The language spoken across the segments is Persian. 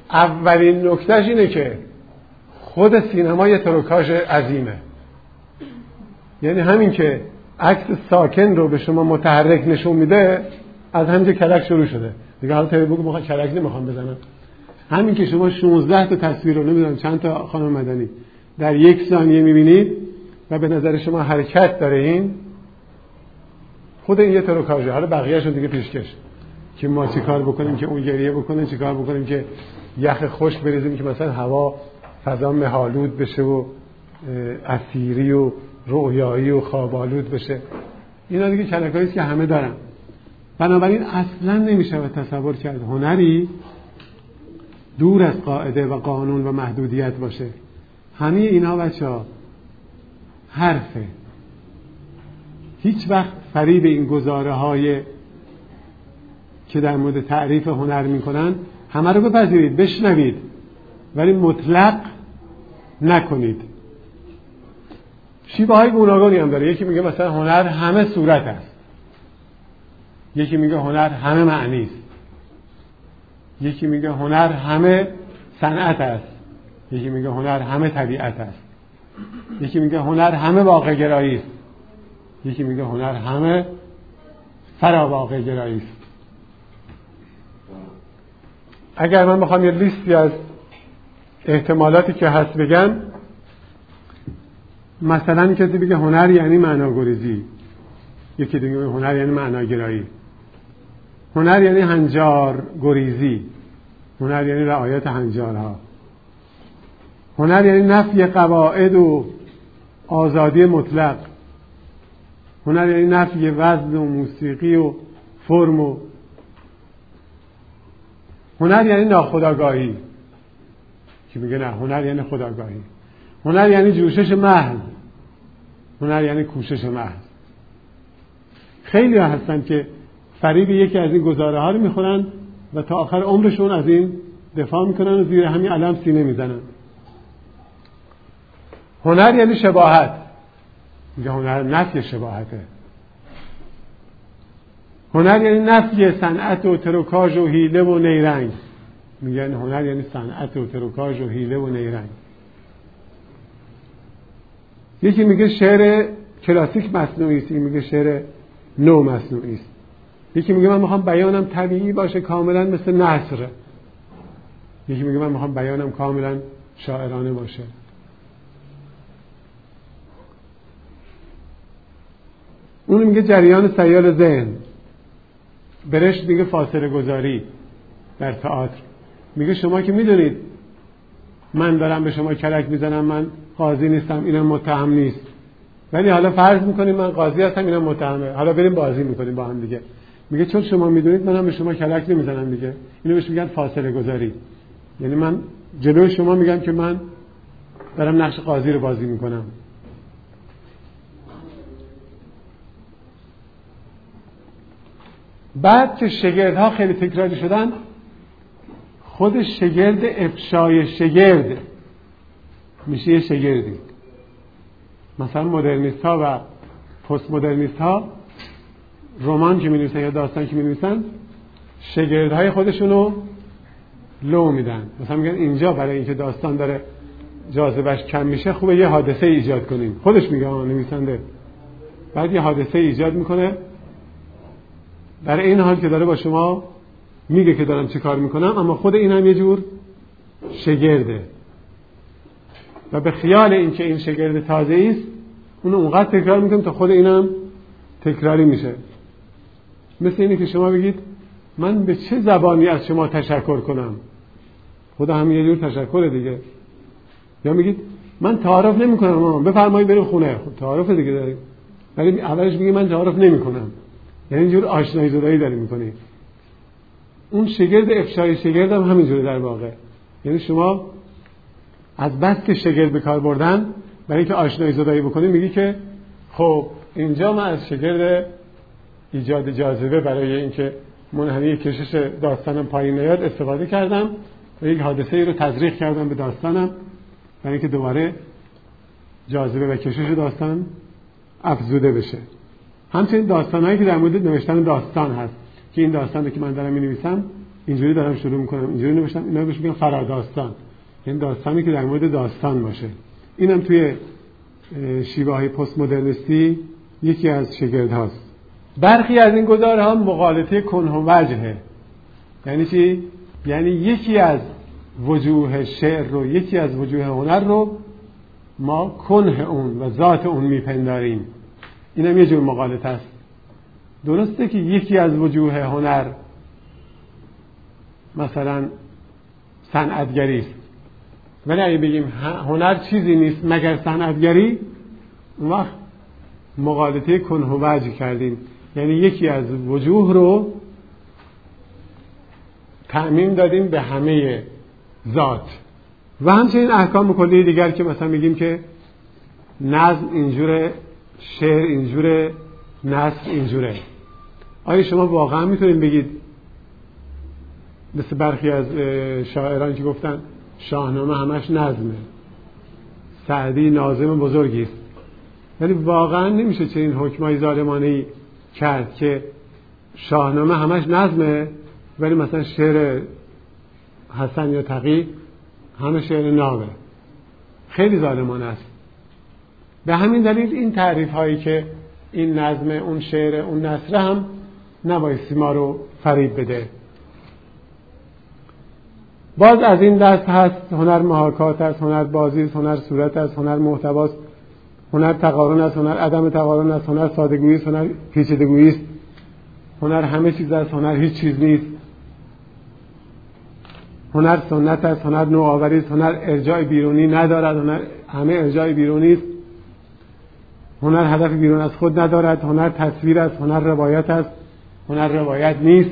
اولین نکتهش اینه که خود سینما یه تروکاژ عظیمه. یعنی همین که عکس ساکن رو به شما متحرک نشون میده، از همینجا کلک شروع شده دیگه. حالا تلویزیون میخوام کلک نمیخوام بزنم، همین که شما 16 تا تصویر رو نمیدونم چند تا خانم مدنی در یک ثانیه میبینید و به نظر شما حرکت داره، این خود این یه تروکاژه. حالا بقیه‌شون دیگه پیشکش که ما چی کار بکنیم که اون گریه بکنه، چی کار بکنیم که یخ خشک بریزیم که مثلا هوا فضا مه‌آلود بشه و اسیری و رؤیایی و خواب‌آلود بشه. اینا دیگه کلکایی است که همه دارن. بنابراین اصلا نمیشه تصور کرد هنری دور از قاعده و قانون و محدودیت باشه. همه اینا بچه‌ها حرفه. هیچ وقت فریب این گزاره‌های که در مورد تعریف هنر میکنن همه رو بپذیرید، بشنوید، ولی مطلق نکنید. شیوه های گوناگونی هم داره. یکی میگه مثلا هنر همه صورت است، یکی میگه هنر همه معنی است، یکی میگه هنر همه صنعت است، یکی میگه هنر همه طبیعت است، یکی میگه هنر همه واقع گرایی است، یکی میگه هنر همه فرا واقع گرایی است. اگر من بخوام یه لیستی از احتمالاتی که هست بگم، مثلا کسی بگه هنر یعنی معناگریزی، یکی دیگه میگه هنر یعنی معناگرایی، هنر یعنی هنجار گریزی، هنر یعنی رعایت هنجارها، هنر یعنی نفی قواعد و آزادی مطلق، هنر یعنی نفی وزن و موسیقی و فرم و هنر یعنی ناخودآگاهی. که میگه نه، هنر یعنی خودآگاهی، هنر یعنی جوشش محض، هنر یعنی کوشش محض. خیلی ها هستن که فریب یکی از این گزاره ها رو میخورن و تا آخر عمرشون از این دفاع میکنن و زیر همین علم سینه میزنن. هنر یعنی شباهت، میگه هنر نفی شباهته. هنر یعنی نفی صنعت و تروکاژ و حیله و نیرنگ، میگن هنر یعنی صنعت و تروکاژ و حیله و نیرنگ. یکی میگه شعر کلاسیک مصنوعی است، میگه شعر نو مصنوعی است. یکی میگه من میخوام بیانم طبیعی باشه، کاملا مثل نثر. یکی میگه من میخوام بیانم کاملا شاعرانه باشه. اون میگه جریان سیال ذهن. برشت میگه فاصله گذاری در تئاتر. میگه شما که میدونید من دارم به شما کلک میزنم، من قاضی نیستم، اینم متهم نیست، ولی حالا فرض میکنیم من قاضی هستم، اینم متهمه، حالا بریم بازی میکنیم با هم دیگه. میگه چون شما میدونید منم به شما کلک نمیزنم دیگه. اینو بهش میگن فاصله گذاری. یعنی من جلوی شما میگم که من دارم نقش قاضی رو بازی میکنم. بعد که شگردها خیلی تکراری شدن، خود شگرد افشای شگرد میشه یه شگردی. مثلا مدرنیست ها و پست مدرنیست ها رمان که می نویسن یا داستان که می نویسن، شگردهای خودشونو لو میدن. مثلا میگن اینجا برای اینکه داستان داره جاذبهش کم میشه خوبه یه حادثه ایجاد کنیم. خودش میگه نویسنده بعد یه حادثه ایجاد میکنه در این حال که داره با شما میگه که دارم چه کار میکنم، اما خود این هم یه جور شگرده و به خیال این که این شگرد تازه است اونو اونقدر تکرار میکنم تا خود اینم تکراری میشه. مثل اینه که شما بگید من به چه زبانی از شما تشکر کنم، خود هم یه جور تشکر دیگه. یا میگید من تعارف نمیکنم، بفرمایید بریم خونه. خب تعارف دیگه داریم، ولی اولش میگه من تعارف نمیکنم، یعنی اینجور آشنایی زدایی داری میکنی. اون شگرد افشای شگرد هم همینجوره در واقع. یعنی شما از بس که شگرد به کار بردن برای اینکه آشنایی زدایی بکنی میگی که خب اینجا من از شگرد ایجاد جاذبه برای اینکه منحنی کشش داستانم پایین نیاد استفاده کردم و یک حادثه ای رو تزریق کردم به داستانم برای اینکه دوباره جاذبه و کشش داستان افزوده بشه. همچنین داستانهایی که در مورد نوشتن داستان هست که این داستانی که من دارم می‌نویسم اینجوری دارم شروع میکنم، اینجوری نوشتم، اینا بهش میگن فراداستان، یعنی داستانی که در مورد داستان باشه. اینم توی شیوه‌های پست مدرنیستی یکی از شگردهاست. برخی از این گزارها مغالطه کنه و وجهه. یعنی چی؟ یعنی یکی از وجوه شعر رو، یکی از وجوه هنر رو ما کنه اون و ذات اون میپنداریم. اینم یه جور مغالطه است. درسته که یکی از وجوه هنر مثلا صنعتگری است، ولی اگه بگیم هنر چیزی نیست مگر صنعتگری، اون وقت مغالطه کنه و وجه کردیم. یعنی یکی از وجوه رو تعمیم دادیم به همه ذات. و همچنین احکام کلی دیگر که مثلا میگیم که نظم اینجوره، شعر اینجوره، نثر اینجوره. آیا شما واقعا میتونید بگید مثل برخی از شاعران که گفتن شاهنامه همش نظمه، سعدی ناظم بزرگی است، ولی واقعا نمیشه چنین حکمای ظالمانه‌ای کرد که شاهنامه همش نظمه ولی مثلا شعر حسن یا تقی همه شعر ناوه. خیلی ظالمانه است. به همین دلیل این تعریف هایی که این نظم، اون شعر، اون نثر هم نبایستی ما رو فریب بده. باز از این دست هست هنر محاکات است، هنر بازی است، هنر صورت است، هنر محتواست، هنر تقارن است، هنر عدم تقارن است، هنر سادگویی است، هنر پیچیدگویی است، هنر همه چیز است، هنر هیچ چیز نیست، هنر سنت است، هنر نوآوری است، هنر ارجاع بیرونی ندارد، هنر همه ارجاع بیرونی است، هنر هدف بیرون از خود ندارد، هنر تصویر است، هنر روایت است، هنر روایت نیست،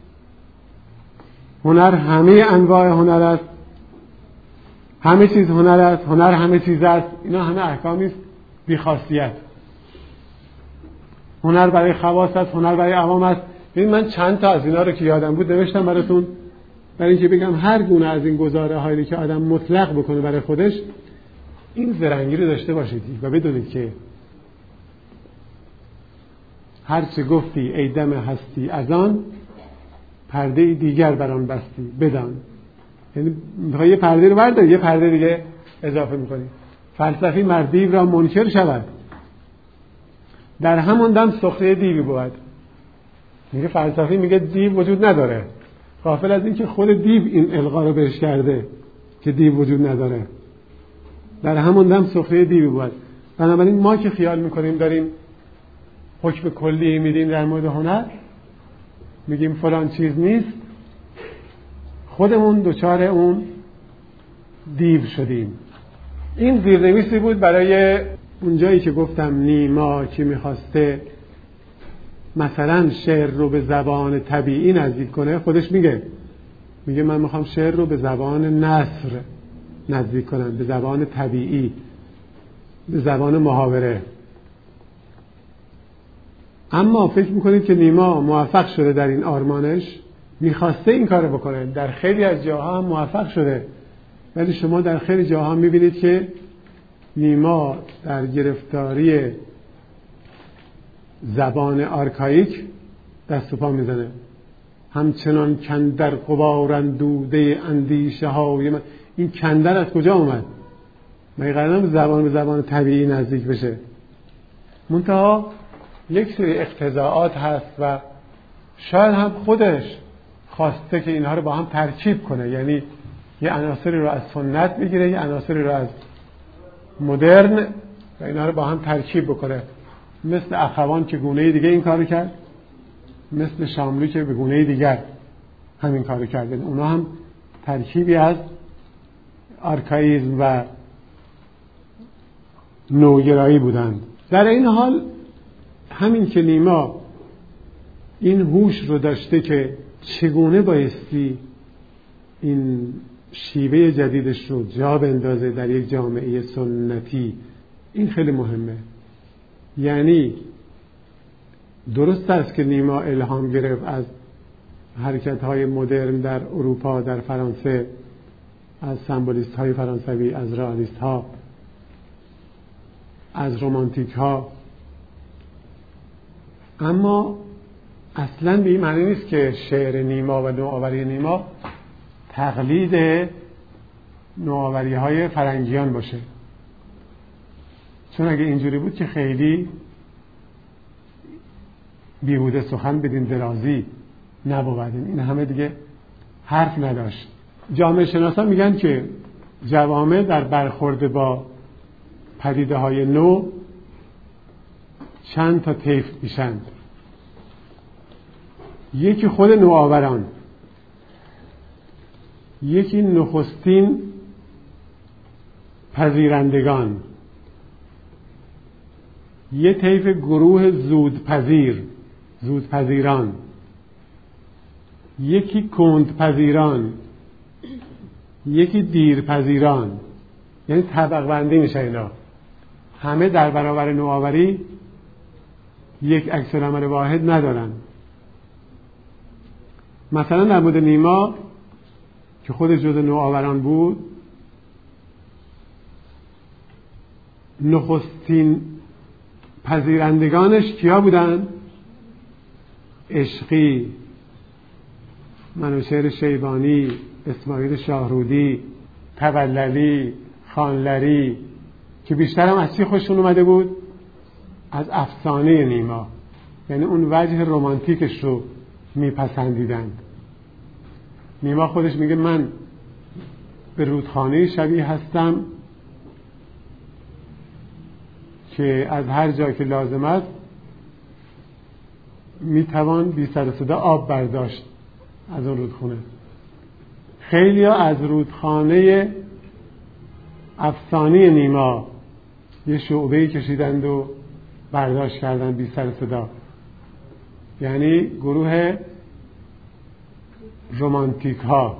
هنر همه انواع هنر است، همه چیز هنر است، هنر همه چیز است. اینا همه احکامی است بی خاصیت. هنر برای خواص است، هنر برای عوام است. ببین من چند تا از اینا رو که یادم بود نوشتم براتون، برای اینکه بگم هر گونه از این گزاره هایی که آدم مطلق بکنه برای خودش این زرنگی رو داشته باشید و بدونید که هر چه گفتی ای دم هستی از آن پرده دیگر برام بستی بدان. یعنی میخوای یه پرده رو برداری یه پرده دیگه اضافه میکنی. فلسفی مردیو را منکر شود در همون دم سخره دیوی بود. میگه فلسفی میگه دیو وجود نداره، غافل از این که خود دیو این القا رو بهش کرده که دیو وجود نداره. در همون دم سخره دیوی بود. بنابراین ما که خیال میکنیم داریم حکم کلی میدیم در مورد هنر، میگیم فلان چیز نیست، خودمون دچار اون دیو شدیم. این زیرنویسی بود برای اونجایی که گفتم نیما که میخواسته مثلا شعر رو به زبان طبیعی نزدیک کنه. خودش میگه من میخوام شعر رو به زبان نثر نزدیک کنم، به زبان طبیعی، به زبان محاوره. اما فکر میکنید که نیما موفق شده در این آرمانش؟ میخواسته این کارو بکنه، در خیلی از جاها هم موفق شده، ولی شما در خیلی جاها میبینید که نیما در گرفتاری زبان آرکایک دست و پا میزنه. همچنان کندر غبار اندوده اندیشه های من. این کندر از کجا اومد؟ مگه قرار نبود به زبان طبیعی نزدیک بشه؟ منتها یک سری اقتضاعات هست و شاید هم خودش خواسته که اینها رو با هم ترکیب کنه، یعنی یه عناصری رو از سنت بگیره، یه عناصری رو از مدرن و اینها رو با هم ترکیب بکنه. مثل اخوان که گونه دیگه این کارو کرد، مثل شاملو که به گونه دیگر همین کارو کرد. اونا هم ترکیبی از آرکاییزم و نوگرایی بودند. در این حال همین که نیما این هوش رو داشته که چگونه بایستی این شیوه جدیدش رو جا بندازه در یک جامعه سنتی، این خیلی مهمه. یعنی درست است که نیما الهام گرفت از حرکت‌های مدرن در اروپا، در فرانسه، از سمبولیست‌های فرانسوی، از رئالیست‌ها، از رومانتیک‌ها، اما اصلا به این معنی نیست که شعر نیما و نوآوری نیما تقلید نوآوری های فرنگیان باشه، چون اگه اینجوری بود که خیلی بیهوده سخن بدین درازی نبودیم، این همه دیگه حرف نداشت. جامعه شناسان میگن که جوامع در برخورد با پدیده های نو چند تا طیف میشن. یکی خود نوآوران، یکی نخستین پذیرندگان، یه طیف گروه زودپذیران، یکی کندپذیران، یکی دیرپذیران. یعنی طبق بندی میشه اینا. همه در برابر نوآوری یک عکس‌العمل واحد ندارن. مثلا در مورد نیما که خود جزء نوآوران بود، نخستین پذیرندگانش کیا بودن؟ عشقی، منوچهر شیبانی، اسماعیل شاهرودی، تبللی، خانلری، که بیشتر هم از چی خوششون اومده بود؟ از افسانه نیما، یعنی اون وجه رمانتیکش رو میپسندیدند. نیما خودش میگه من به رودخانه شبیه هستم که از هر جا که لازم است میتوان بی سر و صدا آب برداشت از اون رودخانه. خیلی ها از رودخانه افسانه نیما یه شعبه‌ای کشیدند و برداشت کردن بی سر و صدا. یعنی گروه رمانتیک ها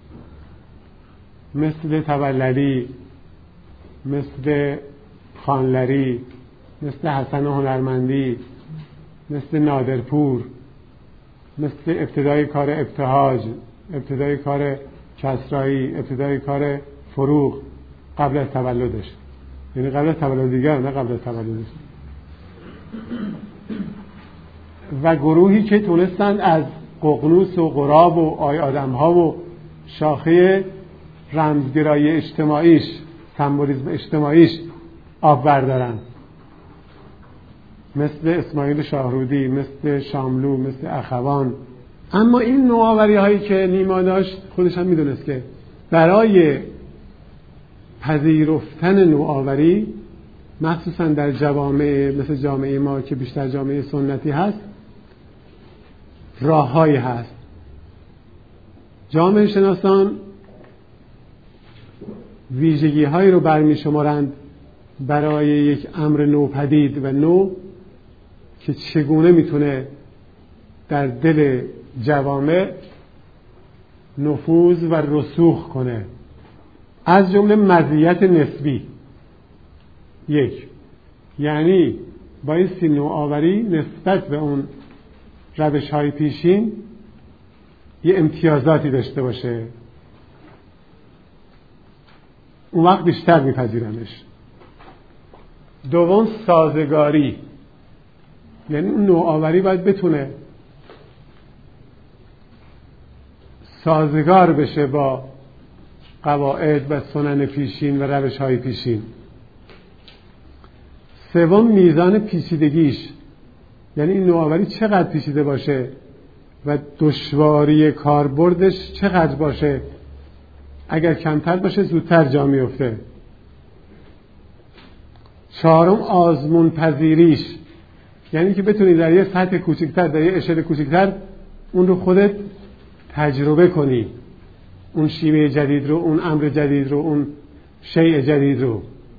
مثل تبللی، مثل خانلری، مثل حسن هنرمندی، مثل نادرپور، مثل ابتدای کار ابتهاج، ابتدای کار کسرایی، ابتدای کار فروغ قبل از تولدش، یعنی قبل از تولد دیگر، نه قبل از تولدش. و گروهی که تونستند از ققنوس و غراب و آی آدم‌ها و شاخه رمزگرایی اجتماعیش، سمبولیسم اجتماعیش آب بردارن، مثل اسماعیل شاهرودی، مثل شاملو، مثل اخوان. اما این نوآوری هایی که نیما داشت خودش هم میدونست که برای پذیرفتن نوآوری، مخصوصا در جوامع مثل جامعه ما که بیشتر جامعه سنتی هست، راههایی هست. جامعه شناسان ویژگی هایی رو برمی شمارند برای یک امر نوپدید و نو که چگونه میتونه در دل جوامع نفوذ و رسوخ کنه. از جمله مزیت نسبی. یک، یعنی بایستی نوآوری نسبت به اون روش های پیشین یه امتیازاتی داشته باشه، اون وقت بیشتر میپذیرنش. دوم، سازگاری، یعنی اون نوآوری باید بتونه سازگار بشه با قواعد و سنن پیشین و روش های پیشین. سوم، میزان پیچیدگیش، یعنی این نوآوری چقدر پیچیده باشه و دشواری کاربردش چقدر باشه. اگر کمتر باشه زودتر جا میفته. چهارم، آزمون پذیریش، یعنی که بتونی در یه سطح کوچکتر، در یه اشل کوچکتر اون رو خودت تجربه کنی، اون شیوه جدید رو، اون امر جدید رو، اون شیء جدید رو.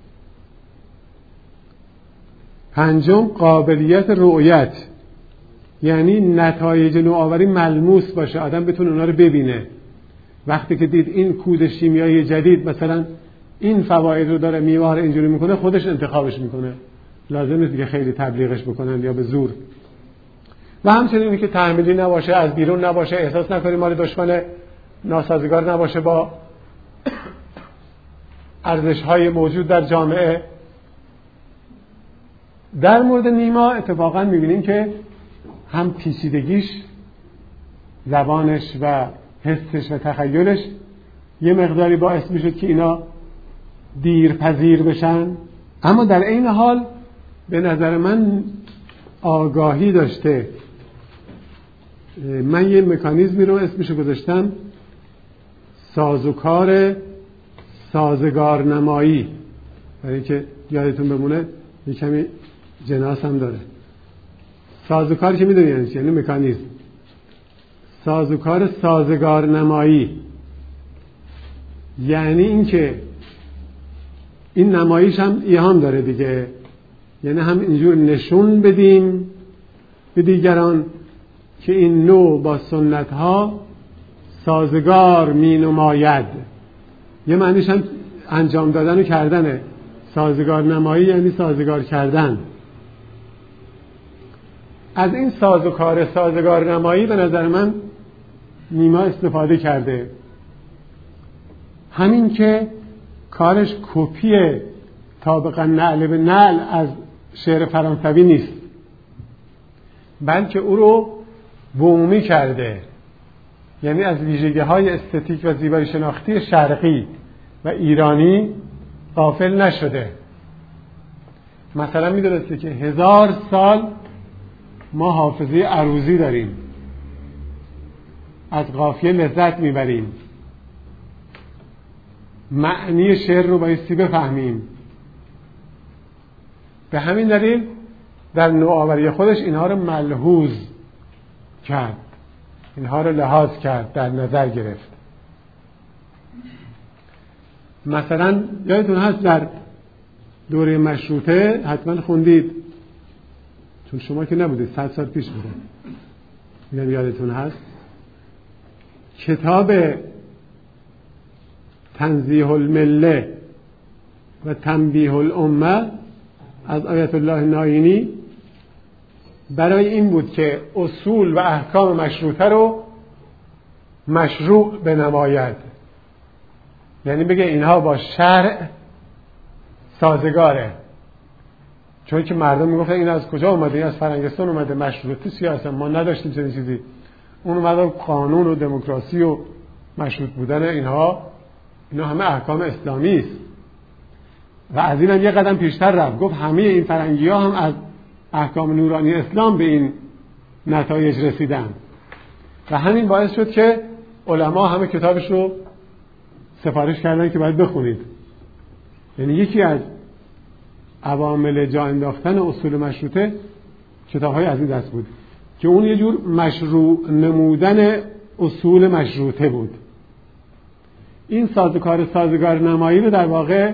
پنجم، قابلیت رؤیت، یعنی نتایج نوآوری ملموس باشه، آدم بتونه اونا رو ببینه. وقتی که دید این کود شیمیایی جدید مثلا این فواید رو داره، میوه رو اینجوری میکنه، خودش انتخابش میکنه، لازم نیست که خیلی تبلیغش بکنن یا به زور. و همچنین که تحمیلی نباشه، از بیرون نباشه، احساس نکنیم مال دشمن، ناسازگار نباشه با ارزش‌های موجود در جامعه. در مورد نیما اتفاقا می‌بینیم که هم پیچیدگیش، زبانش و حسش و تخیلش یه مقداری باعث میشد که اینا دیرپذیر بشن، اما در این حال به نظر من آگاهی داشته. من یه مکانیزمی رو اسمشو گذاشتم سازوکار سازگار نمایی، برای که یادتون بمونه یه کمی جناس هم داره. سازوکار که میدونی یعنی مکانیزم. سازوکار سازگار نمایی یعنی این که این نمایش هم ایهام داره دیگه، یعنی هم اینجور نشون بدیم به دیگران که این نوع با سنت ها سازگار می نماید. یه معنیش هم انجام دادن و کردنه. سازگار نمایی یعنی سازگار کردن. از این سازوکار سازگار نمایی به نظر من نیما استفاده کرده. همین که کارش کپی طابقا نعل به نعل از شعر فرانسوی نیست، بلکه او رو بومی کرده، یعنی از ویژگی‌های استتیک و زیبایی شناختی شرقی و ایرانی غافل نشده. مثلا می‌دونسته که 1000 سال ما حافظه عروضی داریم، از قافیه لذت میبریم، معنی شعر رو بایستی بفهمیم. به همین دلیل در نوآوری خودش اینها رو ملحوظ کرد، اینها رو لحاظ کرد، در نظر گرفت. مثلا یادتون هست در دوره مشروطه حتما خوندید، چون شما که نبودید، 100 سال پیش بوده، میگم یادتون هست، کتاب تنزیه المله و تنبیه الامه از آیت الله ناینی برای این بود که اصول و احکام مشروطه رو مشروع بنماید، یعنی بگه اینها با شرع سازگاره. چون که مردم میگفتن این از کجا اومده، این از فرنگستان اومده، مشروطه سیاست ما نداشتیم چنین چیزی. اون اومده قانون و دموکراسی و مشروط بودن اینا همه احکام اسلامی است. و از این هم یه قدم پیشتر رفت، گفت همه این فرنگی ها هم از احکام نورانی اسلام به این نتایج رسیدن. و همین باعث شد که علما همه کتابش رو سفارش کردن که باید بخونید. یعنی یکی از عوامل جا انداختن اصول مشروطه کتاب‌های از این دست بود که اون یه جور مشروع نمودن اصول مشروطه بود. این سازوکار سازگار نمایی رو در واقع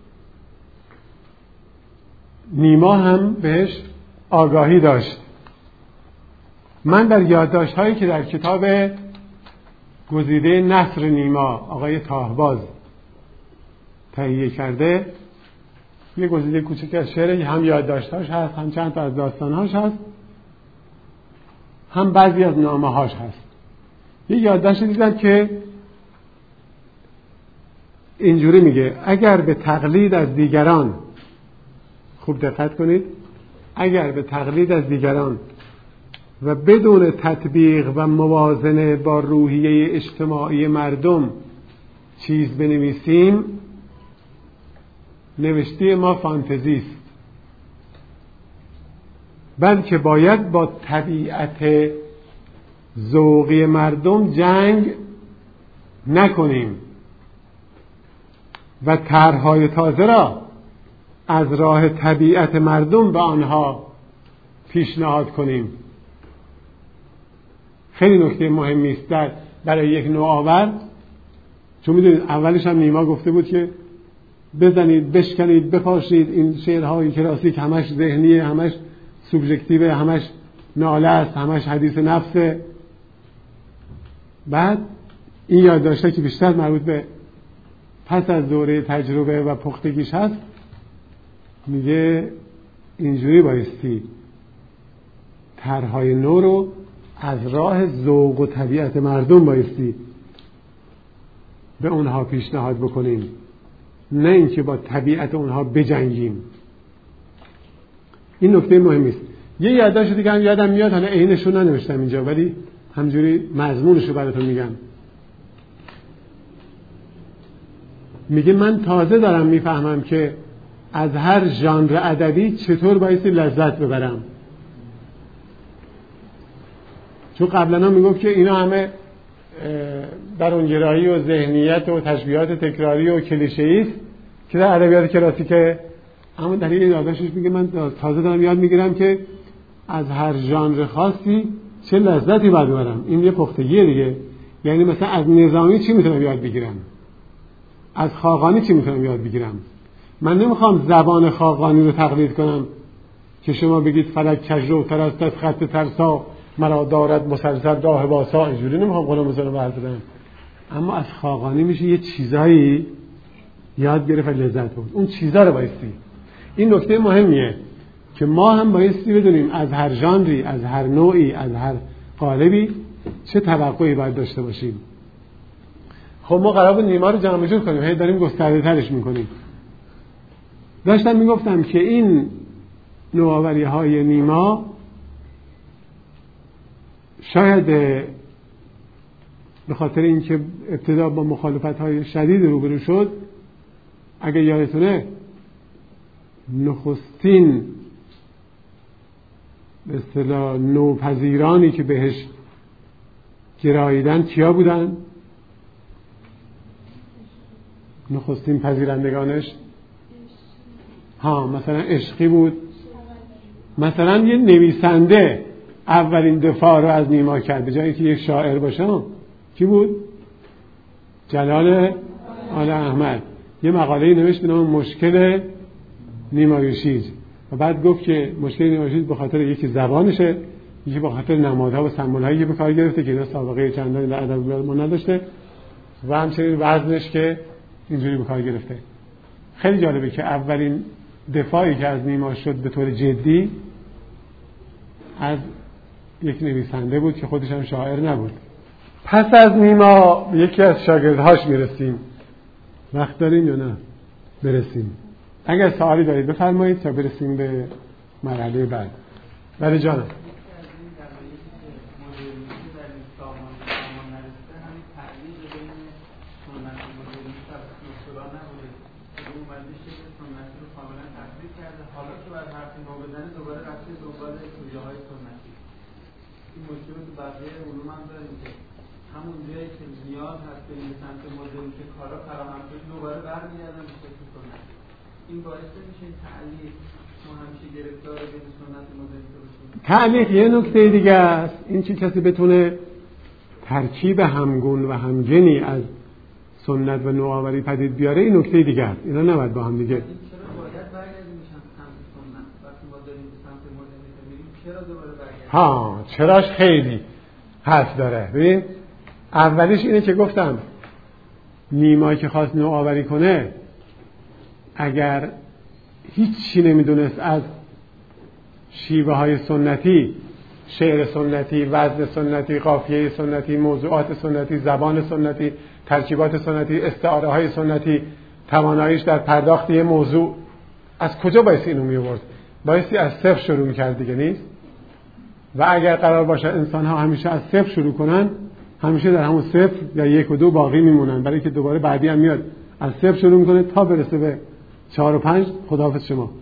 نیما هم بهش آگاهی داشت. من در یادداشت‌هایی که در کتاب گزیده نثر نیما آقای طاهباز تهیه کرده، یه گزیده کوچیک از شعر، هم یادداشت‌هاش هست، هم چند تا از داستان‌هاش هست، هم بعضی از نامه‌هاش هست. یه یادداشت دیدم که اینجوری میگه: اگر به تقلید از دیگران، خوب دقت کنید، اگر به تقلید از دیگران و بدون تطبیق و موازنه با روحیه اجتماعی مردم چیز بنویسیم، نوشته ما فانتزی است، بلکه باید با طبیعت ذوقی مردم جنگ نکنیم و طرح‌های تازه را از راه طبیعت مردم به آنها پیشنهاد کنیم. خیلی نکته مهمی است برای یک نوآور، چون میدونید اولش هم نیما گفته بود که بزنید، بشکنید، بپاشید، این شعرهای کلاسیک همش ذهنیه، همش سوبژکتیوه، همش ناله است، همش حدیث نفسه. بعد این یادداشته که بیشتر مربوط به پس از دوره تجربه و پختگیش هست، میگه اینجوری بایستی طرح‌های نو رو از راه ذوق و طبیعت مردم بایستی به اونها پیشنهاد بکنیم، نه اینکه با طبیعت اونها بجنگیم. این نکته مهمی است. یه یادداشت دیگه هم یادم میاد، حالا عینشو ننوشتم اینجا ولی همجوری مضمونشو براتون میگم. میگه من تازه دارم میفهمم که از هر ژانر ادبی چطور بایستی لذت ببرم. چون قبلا میگفت که اینا همه درونگرایی و ذهنیت و تشبیهات تکراری و کلیشه‌ای است که در ادبیات کلاسیکه، اما در این یادداشتش میگه من تازه دارم یاد میگیرم که از هر ژانر خاصی چه لذتی باید ببرم. این یه پختگیه دیگه. یعنی مثلا از نظامی چی میتونم یاد بگیرم، از خاقانی چی میتونم یاد بگیرم. من نمیخوام زبان خاقانی رو تقلید کنم که شما بگید فلک کجرو تر است از خط ترسا مرا دارد مسلسل راه واسا، اینجوری نمیخوام قلم بزنم بردارم. اما از خاقانی میشه یه چیزایی یاد گرفت و لذت بود. اون چیزا رو بایستی، این نکته مهمیه که ما هم بایستی بدونیم از هر ژانری، از هر نوعی، از هر قالبی چه توقعی باید داشته باشیم. خب ما قرار بود نیما رو جمع جور کنیم، هی داریم گسترده ترش میکنیم. داشتم میگفتم که این نوآوری های نیما شاید به خاطر اینکه ابتدا با مخالفت های شدید روبرو شد، اگه یادتونه نخستین به اصطلاح نوپذیرانی که بهش گراییدن کیا بودن؟ نخستین پذیرندگانش مثلا عشقی بود. مثلا یه نویسنده اولین دفاع رو از نیما کرد به جایی که یک شاعر باشه. کی بود؟ جلال آل احمد یه مقاله نوشت به نام مشکل نیمایوشیج و بعد گفت که مشکل نیمایوشیج به خاطر یکی زبانشه، یکی به خاطر نمادها و سمبول‌هایی که به کار گرفته که اینا سابقه چندانی در ادبیات ما نداشته و همچنین وزنش که اینجوری به کار گرفته. خیلی جالبه که اولین دفاعی که از نیما شد به طور جدی از یک نویسنده بود که خودش هم شاعر نبود. پس از نیما یکی از شاگردهاش میرسیم. وقت داریم یا نه؟ برسیم. اگر سوالی دارید بفرمایید تا برسیم به مرحله بعد. ولی جانم همون جایی که نیاز هست به این سمت مدرنی که کارا فراهم شد دوباره برمیگردن به شکل سنت. این باعث میشه تعلیق ما همیشه گرفتار بین سنت و مدرنیته باشیم. تعلیق یه نکته دیگه است، این که کسی بتونه ترکیب همگون و همگنی از سنت و نوآوری پدید بیاره، این نکته دیگه است. اینا نباید با هم دیگه. چرا باید برگردیم سمت سنت وقتی ما داریم به سمت مدرنیته میریم؟ چرا دوباره برگردیم؟ چراش خیلی حرف داره. ببین اولیش اینه که گفتم نیما که خواست نوآوری کنه اگر هیچی نمیدونست از شیوه های سنتی، شعر سنتی، وزن سنتی، قافیه سنتی، موضوعات سنتی، زبان سنتی، ترکیبات سنتی، استعاره های سنتی، تواناییش در پرداخت یه موضوع، از کجا بایستی اینو میورد؟ بایستی از صفر شروع میکرد دیگه، نیست؟ و اگر قرار باشه انسان ها همیشه از صفر شروع کنن، همیشه در همون صفر یا 1 و 2 باقی میمونن، برای که دوباره بعدی هم میاد از صفر شروع میکنه تا برسه به 4 و 5 خداحافظ شما.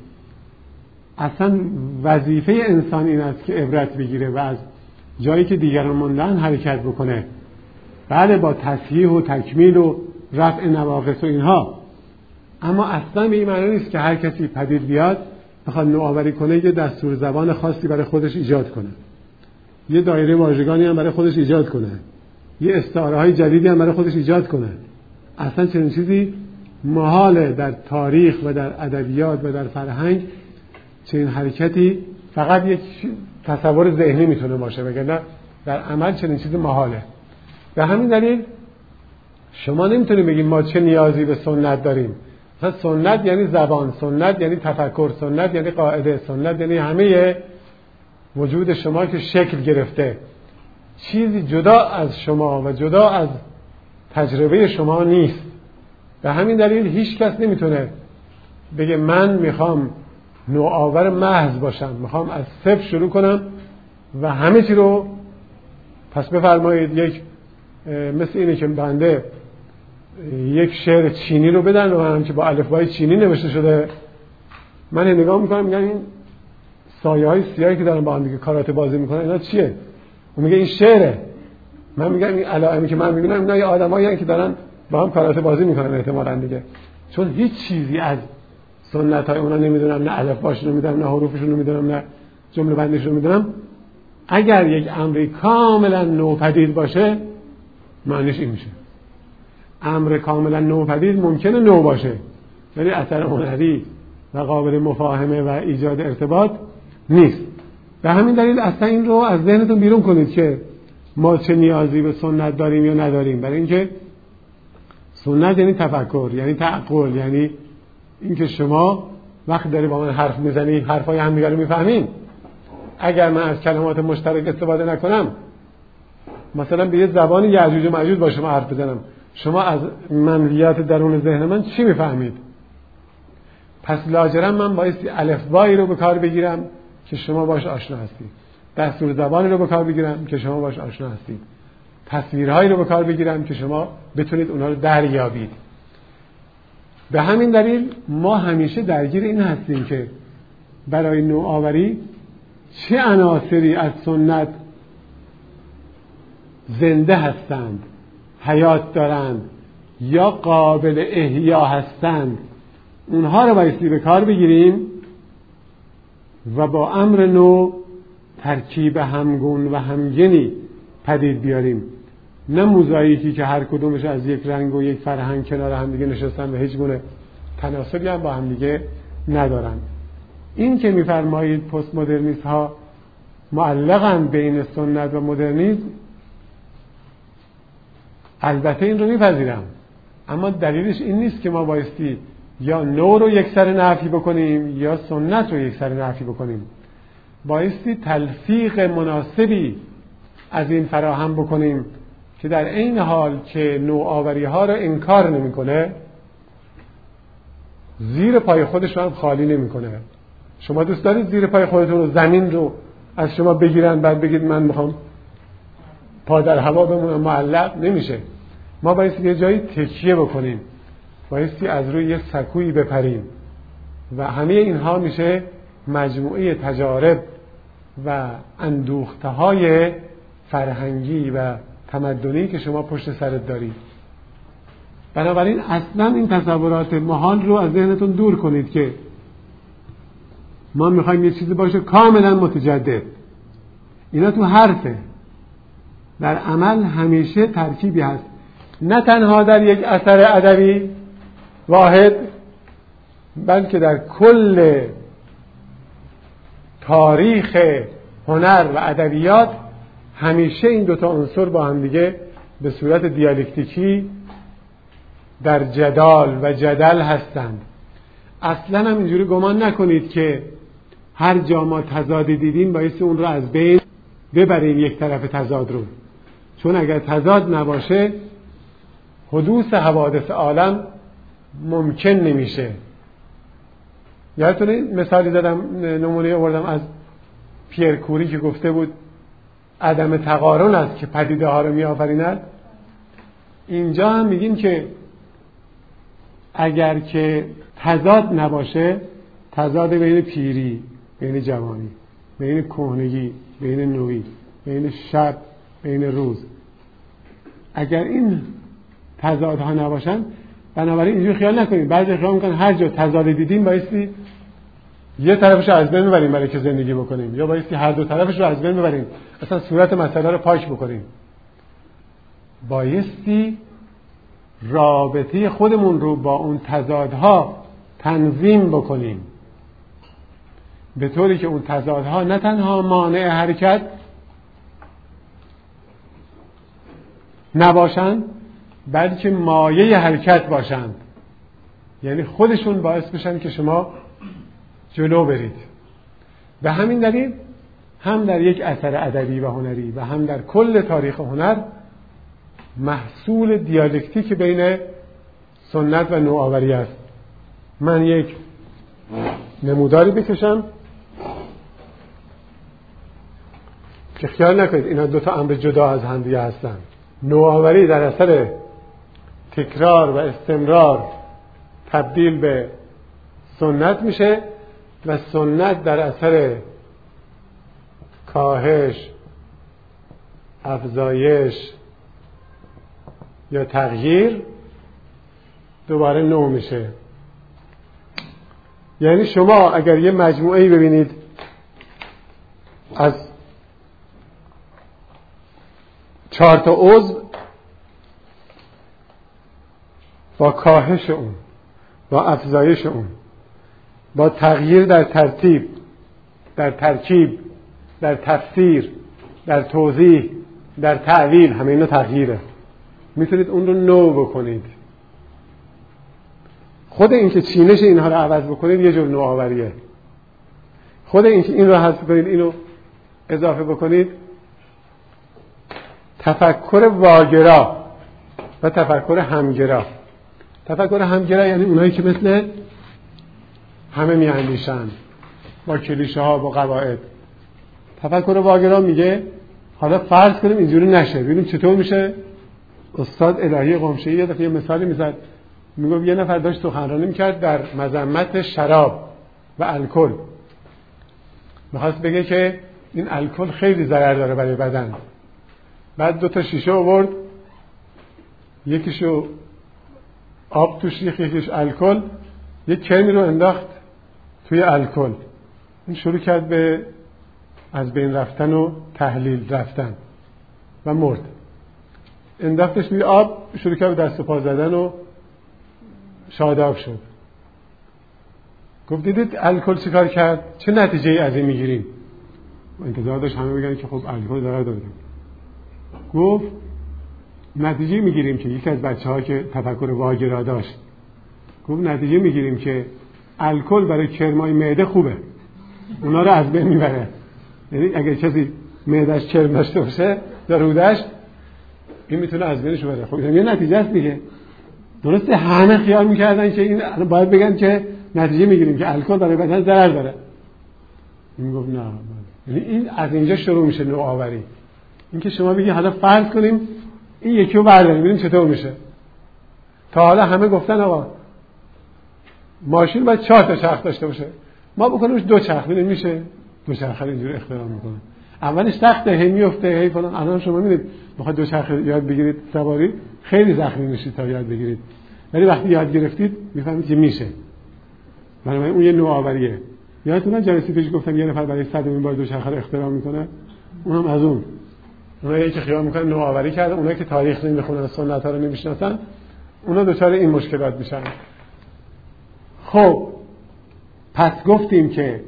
اصلا وظیفه انسان این است که عبرت بگیره و از جایی که دیگران موندن حرکت بکنه. بله با تصحیح و تکمیل و رفع نواقص و اینها، اما اصلا به این معنی نیست که هر کسی پدید بیاد بخواد نوآوری کنه یه دستور زبان خاصی برای خودش ایجاد کنه، یه دایره واژگانی هم برای خودش ایجاد کنه، یه استعاره های جدیدی هم برای خودش ایجاد کنه. اصلا چنین چیزی محاله در تاریخ و در ادبیات و در فرهنگ. چنین حرکتی فقط یک تصور ذهنی میتونه باشه، وگرنه در عمل چنین چیزی محاله. به همین دلیل شما نمیتونید بگید ما چه نیازی به سنت داریم. مثلا سنت یعنی زبان، سنت یعنی تفکر، سنت یعنی قاعده، سنت یعنی همه وجود شما که شکل گرفته. چیزی جدا از شما و جدا از تجربه شما نیست. به همین دلیل هیچ کس نمیتونه بگه من میخوام نوآور محض باشم، میخوام از صفر شروع کنم و همه چی رو پس بفرمایید. یک مثل اینه که بنده یک شعر چینی رو بدن و هم که با الفبای چینی نوشته شده، من نگاه میکنم میگم این سایه های سیاهی که دارن با هم دیگه کاراته بازی میکنن اینا چیه؟ اون میگه این شعره. من میگم این علائمی که من میبینم اینا یه آدمایی که دارن با هم کاراته بازی میکنن احتمالاً دیگه، چون هیچ چیزی از سنت های اونا نمیدونم، نه الفباشون رو میدونم، نه حروفشون رو میدونم، نه جمله بندیشون رو میدونم. اگر یک امری کاملا نوپدید باشه معنیش این میشه. امر کاملا نوپدید ممکنه نو باشه ولی اثر هنری و قابل مفاهمه و ایجاد ارتباط نیست. به همین دلیل اصلا این رو از ذهنتون بیرون کنید که ما چه نیازی به سنت داریم یا نداریم. برای اینکه سنت یعنی تفکر، یعنی تعقل، یعنی اینکه شما وقتی داری با من حرف میزنی حرفای همدیگه رو میفهمین. اگر من از کلمات مشترک استفاده نکنم، مثلا به یه زبان یعجوج و ماجوج با شما حرف بزنم، شما از منویات درون ذهن من چی میفهمید؟ پس لاجرم من بایستی الفبایی رو به کار بگیرم که شما باش آشنا هستید، دستور زبانی رو به کار بگیرم که شما باش آشنا هستید، تصویرهایی رو به کار بگیرم که شما بتونید اونها رو دریابید. به همین دلیل ما همیشه درگیر این هستیم که برای نوآوری چه عناصری از سنت زنده هستند، حیات دارند یا قابل احیا هستند، اونها رو بایستی به کار بگیریم و با امر نو ترکیب همگون و همگنی پدید بیاریم، نه موزاییکی که هر کدومش از یک رنگ و یک فرهنگ کنار هم دیگه نشستن و هیچ گونه تناسبی هم با هم دیگه ندارن. این که میفرمایید پست مدرنیست ها معلقن بین سنت و مدرنیسم، البته این رو میپذیرم، اما دلیلش این نیست که ما بایستی یا نو رو یک سر نفی بکنیم یا سنت رو یک سر نفی بکنیم. بایستی تلفیق مناسبی از این فراهم بکنیم که در عین حال که نوآوری ها رو انکار نمیکنه، زیر پای خودش رو هم خالی نمیکنه. شما دوست دارید زیر پای خودتون رو زمین رو از شما بگیرن بعد بگید من میخوام پا در هوا بمونم؟ معلق نمیشه. ما بایستی یه جایی تکیه بکنیم، بایستی از روی یه سکویی بپریم و همه اینها میشه مجموعه تجارب و اندوخته های فرهنگی و تمدنی که شما پشت سرت دارید. بنابراین اصلا این تصورات محال رو از ذهنتون دور کنید که ما میخوایم یه چیزی باشه کاملا متجدد. اینا تو حرفه، در عمل همیشه ترکیبی هست، نه تنها در یک اثر ادبی واحد بلکه در کل تاریخ هنر و ادبیات همیشه این دوتا عنصر با هم دیگه به صورت دیالکتیکی در جدال و جدل هستند. اصلا هم اینجوری گمان نکنید که هر جا ما تضادی دیدیم باعث اون رو از بین ببریم یک طرف تضاد رو، چون اگر تضاد نباشه حدوث حوادث عالم ممکن نمیشه. یادتونه مثالی زدم، نمونه آوردم از پیر کوری که گفته بود عدم تقارن است که پدیده ها رو می آفریند. اینجا هم میگیم که اگر که تضاد نباشه، تضاد بین پیری، بین جوانی، بین کهنگی، بین نوی، بین شب، بین روز، اگر این تضادها نباشن، بنابراین اینجوری خیال نکنید. بعضی خیال میکنن هر جا تضاد دیدیم بایستی یه طرفش رو از بین ببریم برای که زندگی بکنیم، یا بایستی هر دو طرفش رو از بین ببریم اصلا صورت مسئله رو پاک بکنیم. بایستی رابطه خودمون رو با اون تضادها تنظیم بکنیم به طوری که اون تضادها نه تنها مانع حرکت نباشند بلکه مایه حرکت باشند، یعنی خودشون باعث بشن که شما جلو برید. به همین دلیل هم در یک اثر ادبی و هنری و هم در کل تاریخ هنر محصول دیالکتیک بین سنت و نوآوری است. من یک نموداری بکشم که خیال نکنید اینا دو تا امر جدا از هم دیگه هستن. نوآوری در اثر تکرار و استمرار تبدیل به سنت میشه و سنت در اثر کاهش، افزایش یا تغییر دوباره نو میشه. یعنی شما اگر یه مجموعه‌ای ببینید از 4 تا عضو با کاهش اون، با افزایش اون، با تغییر در ترتیب، در ترکیب، در تفسیر، در توضیح، در تعلیل، همه اینا تغییره. میتونید اون رو نو بکنید. خود این که چینش اینها رو عوض بکنید یه جور نوآوریه. خود این که این رو حذف کنید اینو اضافه بکنید تفکر واگرا و تفکر همگرا. تفکر همگرا یعنی اونایی که مثل همه میاندیشن با کلیشه ها، با قواعد. تفکر واگرا میگه حالا فرض کنیم اینجوری نشه، ببینیم چطور میشه. استاد الهی قمشه‌ای یه دفعه مثالی میزد، میگم یه نفر داشت سخنرانی میکرد در مذمت شراب و الکل. میخواست بگه که این الکل خیلی ضرر داره برای بدن. بعد 2 تا شیشه آورد، یکیشو آب توش ریخت، یکیش الکل، یک کرمی رو انداخت توی الکل. این شروع کرد به از بین رفتن و تحلیل رفتن و مرد. انداختش توی آب، شروع کرد به دست و پا زدن و شاداب شد. گفت دیدید الکل چیکار کرد؟ چه نتیجه ای از این میگیریم؟ انتظار داشت همه بگن که خب الکل ضرر داره. گفت نتیجه میگیریم که یکی از بچه‌ها که تفکر واگرا داشت گفت نتیجه میگیریم که الکل برای کرمای معده خوبه، اونا رو از بین میبره. یعنی اگه کسی معده‌اش کرم داشته باشه یا رودش، این میتونه از بینش بره. خب این یه نتیجه است دیگه. درسته همه خیال میکردن که این باید بگن که نتیجه میگیریم که الکل برای بدن ضرر داره. این گفت نه. یعنی این از اینجا شروع میشه نوآوری. این که شما بگی حالا فرض کنیم این یکی رو برداریم ببینیم چطور میشه. تا حالا همه گفتن آقا ماشین باید 4 تا چرخ داشته باشه، ما بکنیمش 2 چرخ، ببینیم میشه. 2 چرخ اینجوری اختراع میکنه. اولش سخته، هی میفته، هی فلان. الان شما میبینید میخواد 2 چرخ یاد بگیرید سواری، خیلی زخمی میشید تا یاد بگیرید. ولی وقتی یاد گرفتید میفهمید که میشه. بنابراین اون یه نوآوریه. یادتونه جلسه پیش گفتم یه نفر برای 100مین بار 2 چرخ رو اختراع میکنه. اونم از اونایی که خیال میکنن نوآوری کرده، اونایی که تاریخ نمیخونن، سنت ها رو نمیشناسن، اونا دچار این مشکلات میشن. خب پس گفتیم که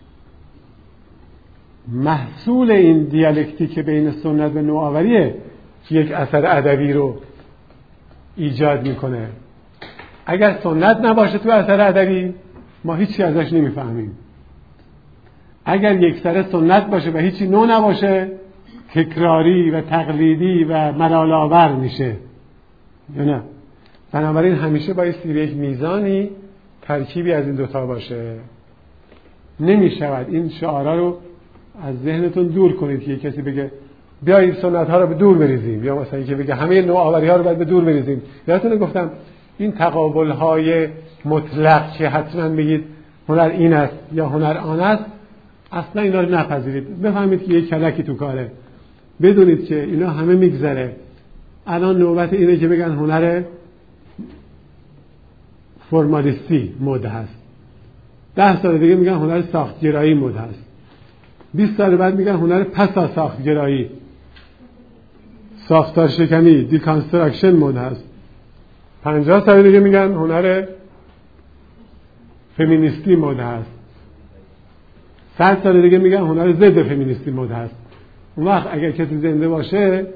محصول این دیالکتیک بین سنت و نوآوریه که یک اثر ادبی رو ایجاد میکنه. اگر سنت نباشه تو اثر ادبی ما هیچی ازش نمیفهمیم. اگر یک سر سنت باشه و هیچی نو نباشه تکراری و تقلیدی و ملال‌آور میشه. یا نه؟ بنابراین همیشه باید یک میزانی ترکیبی از این دوتا باشه. نمیشود این شعارا رو از ذهنتون دور کنید که کسی بگه بیایید سنت ها رو به دور بریزیم، یا مثلا که بگه همه نوآوری ها رو باید به دور بریزیم. یادتونه گفتم این تقابل های مطلق که حتما بگید هنر این است یا هنر آن است، اصلا اینا رو نپذیرید. بفهمید که یک کلکی تو کاره. بدونید که اینا همه میگذره. الان نوبت اینه که بگن هنر فرمالیستی مد هست. 10 سال دیگه میگن هنر ساختگرایی مد هست. 20 سال بعد میگن هنر پسا ساختگرایی، ساختار شکنی، دیکانستراکشن مد هست. 50 سال دیگه میگن هنر فمینیستی مد هست. 100 سال دیگه میگن هنر ضد فمینیستی مد هست. اون وقت اگر کسی زنده باشه،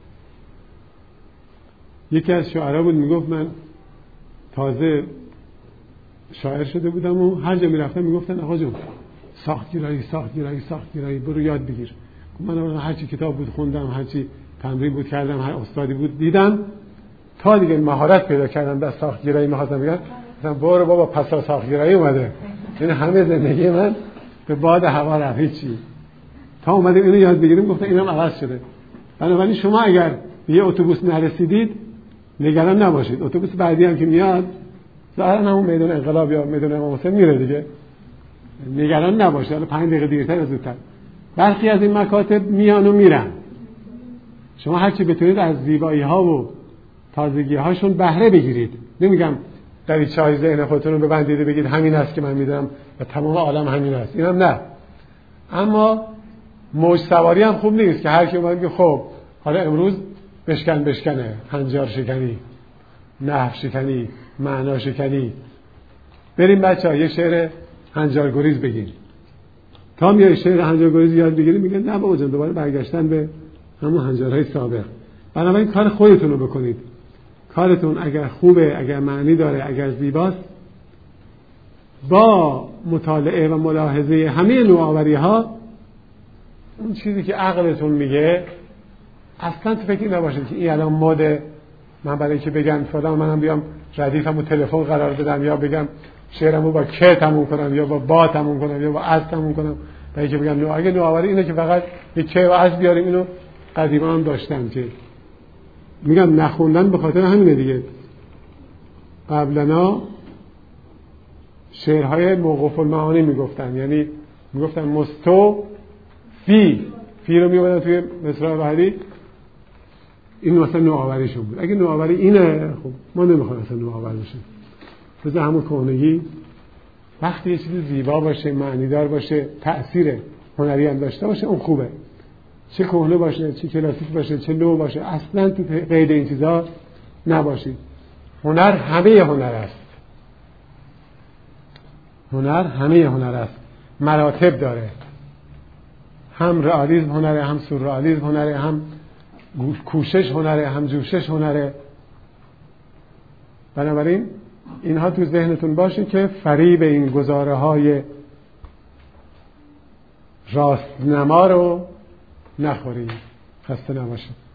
یکی از شاعرها بود میگفت من تازه شاعر شده بودم و هر جا میرفتم میگفتن آقا جون ساختگرایی برو یاد بگیر. من هر چی کتاب بود خوندم، هر چی تمرین بود کردم، هر استادی بود دیدم، تا دیگه مهارت پیدا کردم در ساختگرایی. می‌خواستم بگم مثلا برو بابا پسا ساختگرایی اومده، یعنی همه زندگی من به باد هوا رفت، هیچی. تا اومدیم اینو یاد بگیریم گفتن اینم عوض شده. بنابراین شما اگر به یه اتوبوس نرسیدید نگران نباشید، اتوبوس بعدی هم که میاد ظاهرا همون میدان انقلاب یا میدان امام حسین میره دیگه، نگران نباشید. حالا 5 دقیقه دیرتر یا زودتر برخی از این مکاتب میان و میرن. شما هر چی بتونید از زیبایی ها و تازگی هاشون بهره بگیرید. نمیگم دریچه‌های ذهن خودتون رو ببندید و بگید همین است که من میدونم و تمام عالم همین است، اینم نه. اما موج سواری هم خوب نیست که هر کی اومد بگه خب حالا امروز بشکنه، هنجار شکنی، نحو شکنی، معنا شکنی. بریم بچه‌ها یه شعر هنجارگریز بگیم. تا میای شعر هنجارگریز یاد بگیریم میگن نه بابا جان دوباره برگشتن به همون هنجارهای سابق. بنابراین کار خودتون رو بکنید. کارتون اگر خوبه، اگر معنی داره، اگر زیباست، با مطالعه و ملاحظه همه نوآوری ها اون چیزی که عقلتون میگه اصلا تو فکر نباشید که این الان ماده، من برای اینکه بگم فلان منم بیام ردیفمو تلفن قرار بدم یا بگم شعرمو با که تموم کنم یا با با تموم کنم یا با از تموم کنم، برای اینکه بگم اگه نوآوری اینه که فقط یه که و از بیاریم. اینو قدیما هم داشتن که میگم نخوندن به خاطر همینه دیگه. قبلنا شعرهای موقوف المعانی میگفتن، یعنی میگفتن مستو فی رو میبودن توی مصرع بعدی. این مثلا نوآوریشون بود. اگه نوآوری اینه خب ما نمیخوایم مثلا نوآور بشیم. مثلا همون کهنگی وقتی یه چیزی زیبا باشه، معنیدار باشه، تأثیر هنری هم داشته باشه اون خوبه. چه کهنه باشه، چه کلاسیک باشه، چه نو باشه، اصلا تو قید این چیزا نباشید. هنر همه هنر است. هنر همه هنر است. مراتب داره. هم رئالیسم هنره، هم سورئالیسم هنره، هم کوشش هنره، هم جوشش هنره. بنابراین اینها تو ذهنتون باشه که فریب این گزاره های راستنما رو نخورید. خسته نباشید.